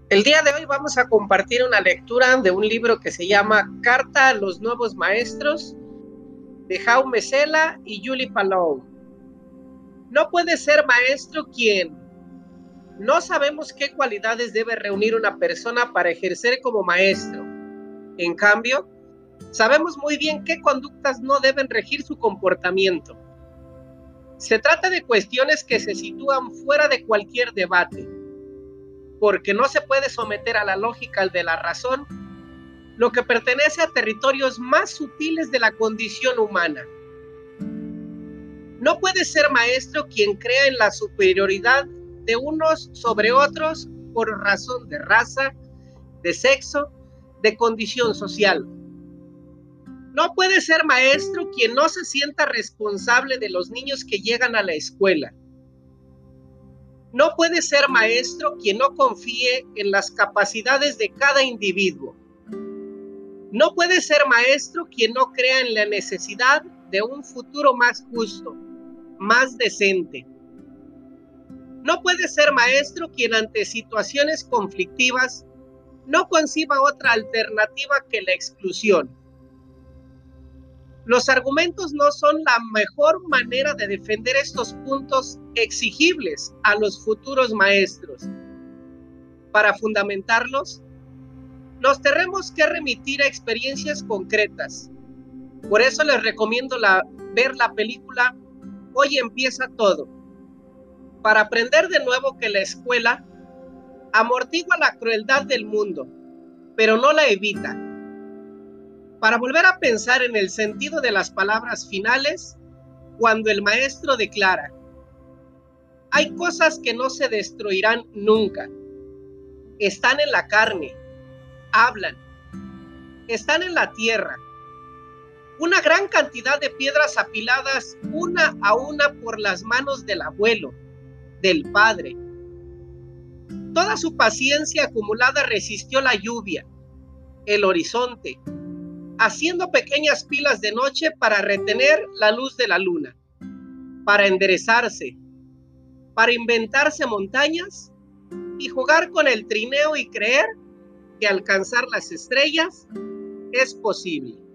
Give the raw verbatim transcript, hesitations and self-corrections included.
El día de hoy vamos a compartir una lectura de un libro que se llama Carta a los Nuevos Maestros, de Jaume Sela y Juli Palou. No puede ser maestro quien no sabemos qué cualidades debe reunir una persona para ejercer como maestro. En cambio, sabemos muy bien qué conductas no deben regir su comportamiento. Se trata de cuestiones que se sitúan fuera de cualquier debate, porque no se puede someter a la lógica de la razón lo que pertenece a territorios más sutiles de la condición humana. No puede ser maestro quien crea en la superioridad de unos sobre otros por razón de raza, de sexo, de condición social. No puede ser maestro quien no se sienta responsable de los niños que llegan a la escuela. No puede ser maestro quien no confíe en las capacidades de cada individuo. No puede ser maestro quien no crea en la necesidad de un futuro más justo, más decente. No puede ser maestro quien ante situaciones conflictivas no conciba otra alternativa que la exclusión. Los argumentos no son la mejor manera de defender estos puntos exigibles a los futuros maestros. Para fundamentarlos, nos tendremos que remitir a experiencias concretas. Por eso les recomiendo la, ver la película Hoy empieza todo, para aprender de nuevo que la escuela amortigua la crueldad del mundo, pero no la evita. Para volver a pensar en el sentido de las palabras finales, cuando el maestro declara: hay cosas que no se destruirán nunca, están en la carne, hablan, están en la tierra. Una gran cantidad de piedras apiladas una a una por las manos del abuelo, del padre. Toda su paciencia acumulada resistió la lluvia, el horizonte, haciendo pequeñas pilas de noche para retener la luz de la luna, para enderezarse, para inventarse montañas y jugar con el trineo y creer que alcanzar las estrellas es posible.